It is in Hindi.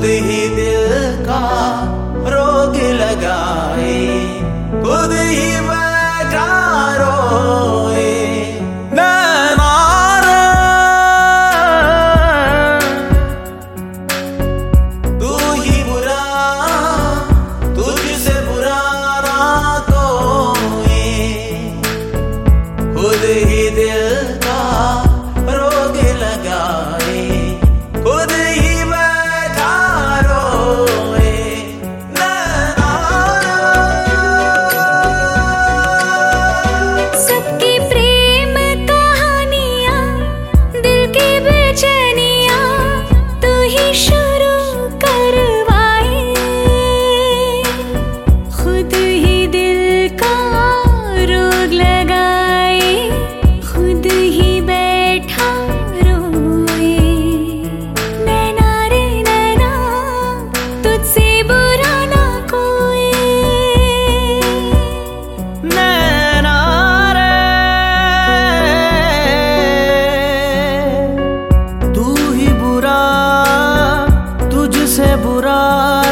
खुद ही दिल का रोग लगाए, खुद ही बैठा रोए। तू ही बुरा, तुझसे बुरा ना कोई, खुद ही दिल का रोग लगाए, खुद ही बैठा रोए। सबकी प्रेम कहानियां, दिल की बेचैनियां तू ही शुरू करवाए, खुद ही दिल का रोग लगाए, खुद ही बैठा रोए। नैना रे नैना, तुझसे बुरा ना कोई। नैना रे, तू ही बुरा, तुझसे बुरा